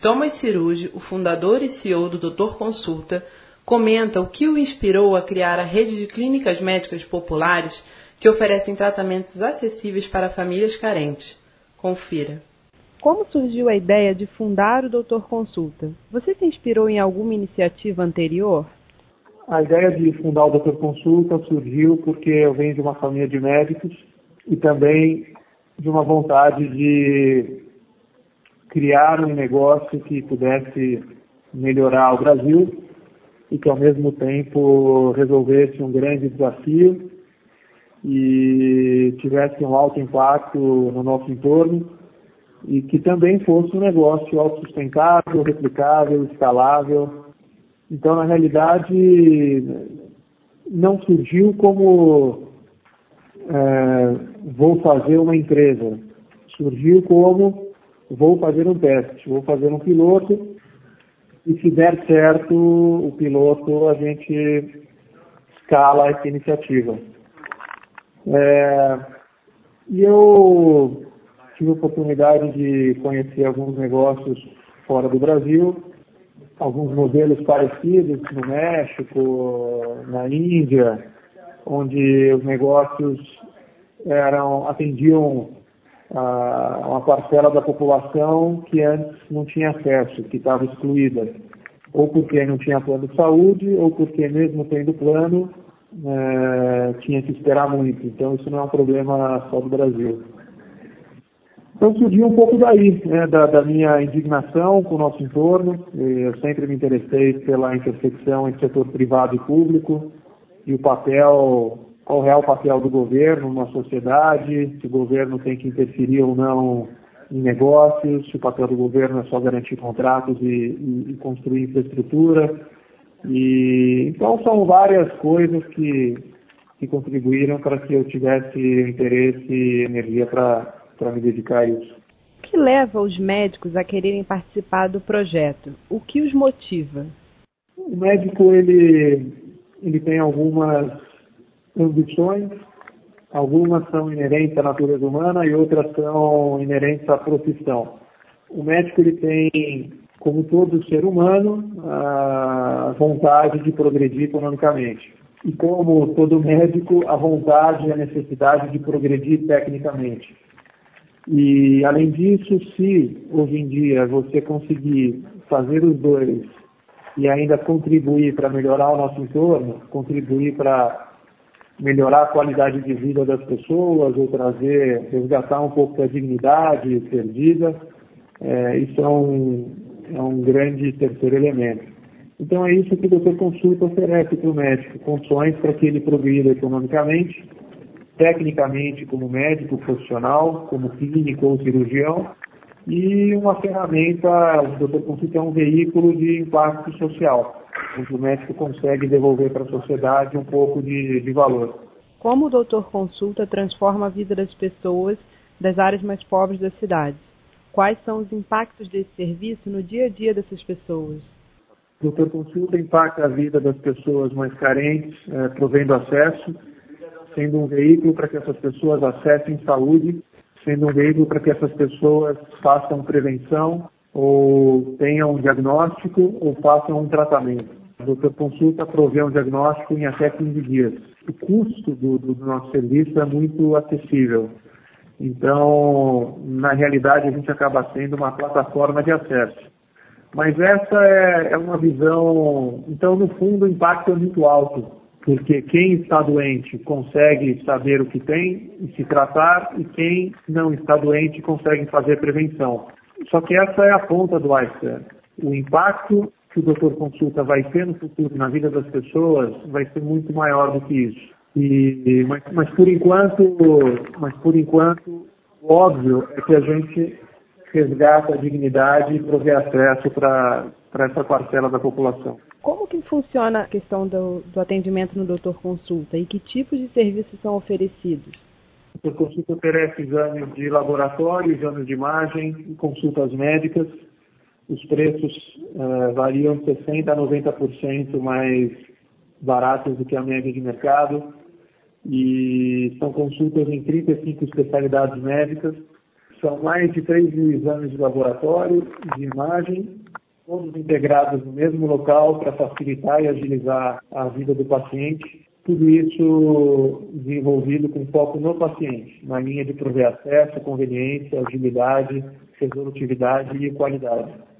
Thomas Cirugi, o fundador e CEO do Dr. Consulta, comenta o que o inspirou a criar a rede de clínicas médicas populares que oferecem tratamentos acessíveis para famílias carentes. Confira. Como surgiu a ideia de fundar o Dr. Consulta? Você se inspirou em alguma iniciativa anterior? A ideia de fundar o Dr. Consulta surgiu porque eu venho de uma família de médicos e também de uma vontade de criar um negócio que pudesse melhorar o Brasil e que ao mesmo tempo resolvesse um grande desafio e tivesse um alto impacto no nosso entorno e que também fosse um negócio autossustentável, replicável, escalável. Então, na realidade, não surgiu como vou fazer uma empresa. Surgiu como vou fazer um teste, vou fazer um piloto e se der certo o piloto, a gente escala essa iniciativa. E eu tive a oportunidade de conhecer alguns negócios fora do Brasil, alguns modelos parecidos no México, na Índia, onde os negócios atendiam a uma parcela da população que antes não tinha acesso, que estava excluída, ou porque não tinha plano de saúde, ou porque mesmo tendo plano, tinha que esperar muito. Então isso não é um problema só do Brasil. Então surgiu um pouco daí, da minha indignação com o nosso entorno. Eu sempre me interessei pela intersecção entre setor privado e público e qual é o real papel do governo numa sociedade, se o governo tem que interferir ou não em negócios, se o papel do governo é só garantir contratos e construir infraestrutura. Então são várias coisas que contribuíram para que eu tivesse interesse e energia para me dedicar a isso. O que leva os médicos a quererem participar do projeto? O que os motiva? O médico ele tem algumas ambições, algumas são inerentes à natureza humana e outras são inerentes à profissão. O médico ele tem, como todo ser humano, a vontade de progredir economicamente. E como todo médico, a vontade e a necessidade de progredir tecnicamente. E, além disso, se hoje em dia você conseguir fazer os dois e ainda contribuir para melhorar o nosso entorno, contribuir para melhorar a qualidade de vida das pessoas ou resgatar um pouco da dignidade perdida, isso é um grande terceiro elemento. Então é isso que o Dr. Consulta oferece para o médico, condições para que ele progrida economicamente, tecnicamente como médico profissional, como clínico ou cirurgião, e uma ferramenta, o Dr. Consulta é um veículo de impacto social, onde o médico consegue devolver para a sociedade um pouco de valor. Como o Dr. Consulta transforma a vida das pessoas das áreas mais pobres da cidade? Quais são os impactos desse serviço no dia a dia dessas pessoas? O Dr. Consulta impacta a vida das pessoas mais carentes, provendo acesso, sendo um veículo para que essas pessoas acessem saúde, sendo um veículo para que essas pessoas façam prevenção, ou tenham um diagnóstico, ou façam um tratamento. O Dr. Consulta provê um diagnóstico em até 15 dias. O custo do nosso serviço é muito acessível. Então, na realidade, a gente acaba sendo uma plataforma de acesso. Mas essa é uma visão... Então, no fundo, o impacto é muito alto, porque quem está doente consegue saber o que tem e se tratar, e quem não está doente consegue fazer prevenção. Só que essa é a ponta do iceberg. O impacto que o Dr. Consulta vai ter no futuro na vida das pessoas vai ser muito maior do que isso. Mas por enquanto, óbvio é que a gente resgata a dignidade e provê acesso para essa parcela da população. Como que funciona a questão do atendimento no Dr. Consulta e que tipos de serviços são oferecidos? O Dr. Consulta oferece exames de laboratório, exames de imagem e consultas médicas. Os preços variam de 60% a 90% mais baratos do que a média de mercado. E são consultas em 35 especialidades médicas. São mais de 3 mil exames de laboratório, de imagem, todos integrados no mesmo local para facilitar e agilizar a vida do paciente. Tudo isso desenvolvido com foco no paciente, na linha de prover acesso, conveniência, agilidade, resolutividade e qualidade.